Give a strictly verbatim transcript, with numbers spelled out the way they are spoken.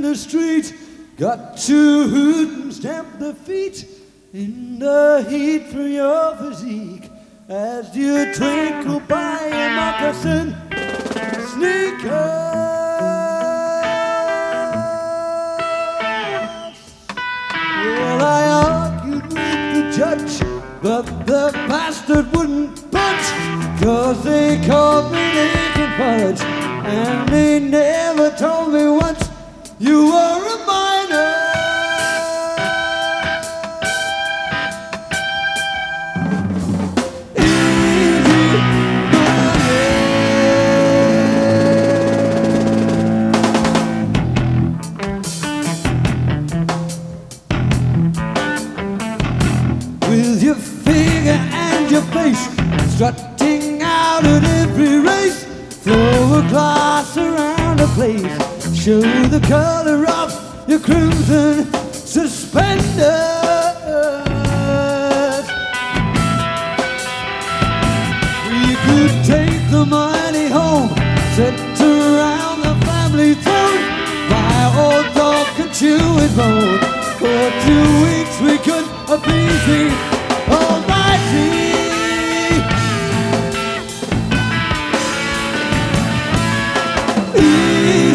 the street, got to hoot and stamp their feet in the heat for your physique as you twinkle by your moccasin sneakers. Well, I argued with the judge, but the bastard wouldn't budge, 'cause they called me naked fudge, and they never told me once you were a minor. With your figure and your face strutting out at every race, throw a glass around a place, show the color of your crimson suspenders. We could take the money home, sit around the family throne, buy old dog and chew his bone. For two weeks we could appease the Almighty. Easy.